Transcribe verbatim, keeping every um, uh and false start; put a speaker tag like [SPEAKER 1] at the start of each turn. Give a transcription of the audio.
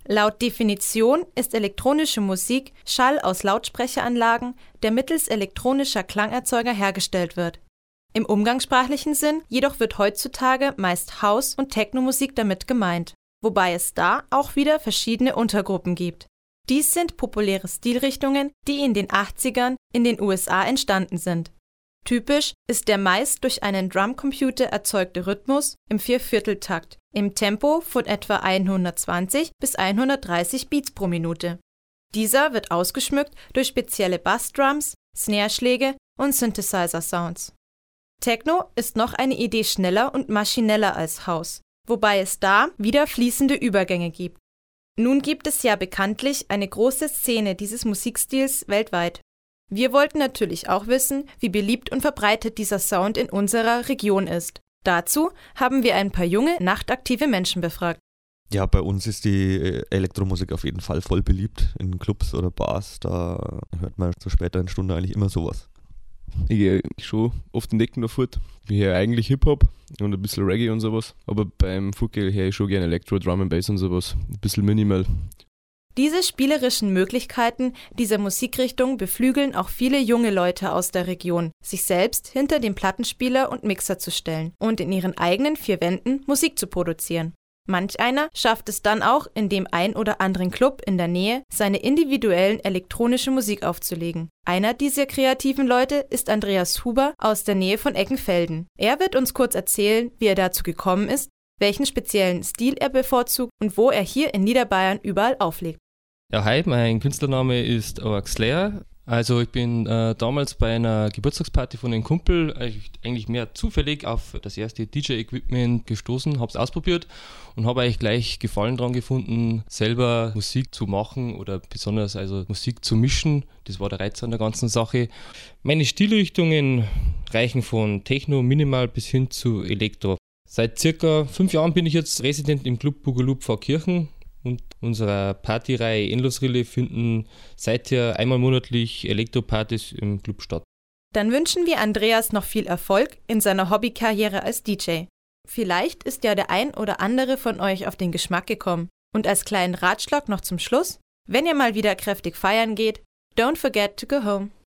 [SPEAKER 1] Laut Definition ist elektronische Musik Schall aus Lautsprecheranlagen, der mittels elektronischer Klangerzeuger hergestellt wird. Im umgangssprachlichen Sinn jedoch wird heutzutage meist House- und Techno-Musik damit gemeint, wobei es da auch wieder verschiedene Untergruppen gibt. Dies sind populäre Stilrichtungen, die in den achtzigern in den U S A entstanden sind. Typisch ist der meist durch einen Drumcomputer erzeugte Rhythmus im Viervierteltakt im Tempo von etwa hundertzwanzig bis hundertdreißig Beats pro Minute. Dieser wird ausgeschmückt durch spezielle Bassdrums, Snareschläge und Synthesizer-Sounds. Techno ist noch eine Idee schneller und maschineller als House, wobei es da wieder fließende Übergänge gibt. Nun gibt es ja bekanntlich eine große Szene dieses Musikstils weltweit. Wir wollten natürlich auch wissen, wie beliebt und verbreitet dieser Sound in unserer Region ist. Dazu haben wir ein paar junge, nachtaktive Menschen befragt.
[SPEAKER 2] Ja, bei uns ist die Elektromusik auf jeden Fall voll beliebt in Clubs oder Bars. Da hört man zur späteren Stunde eigentlich immer sowas.
[SPEAKER 3] Ich gehe schon oft in Decken fort. Ich höre eigentlich Hip-Hop und ein bisschen Reggae und sowas. Aber beim Fortgehen höre ich schon gerne Elektro, Drum and Bass und sowas. Ein bisschen minimal.
[SPEAKER 1] Diese spielerischen Möglichkeiten dieser Musikrichtung beflügeln auch viele junge Leute aus der Region, sich selbst hinter den Plattenspieler und Mixer zu stellen und in ihren eigenen vier Wänden Musik zu produzieren. Manch einer schafft es dann auch, in dem ein oder anderen Club in der Nähe seine individuellen elektronische Musik aufzulegen. Einer dieser kreativen Leute ist Andreas Huber aus der Nähe von Eckenfelden. Er wird uns kurz erzählen, wie er dazu gekommen ist, welchen speziellen Stil er bevorzugt und wo er hier in Niederbayern überall auflegt.
[SPEAKER 4] Ja, hi, mein Künstlername ist Org Slayer. Also ich bin äh, damals bei einer Geburtstagsparty von einem Kumpel eigentlich mehr zufällig auf das erste D J-Equipment gestoßen, habe es ausprobiert und habe eigentlich gleich Gefallen daran gefunden, selber Musik zu machen oder besonders also Musik zu mischen. Das war der Reiz an der ganzen Sache. Meine Stilrichtungen reichen von Techno, Minimal bis hin zu Elektro. Seit circa fünf Jahren bin ich jetzt Resident im Club Bugaloop Pfarrkirchen. Und unserer Partyreihe Endlosrille finden seither einmal monatlich Elektropartys im Club statt.
[SPEAKER 1] Dann wünschen wir Andreas noch viel Erfolg in seiner Hobbykarriere als D J. Vielleicht ist ja der ein oder andere von euch auf den Geschmack gekommen. Und als kleinen Ratschlag noch zum Schluss: Wenn ihr mal wieder kräftig feiern geht, don't forget to go home.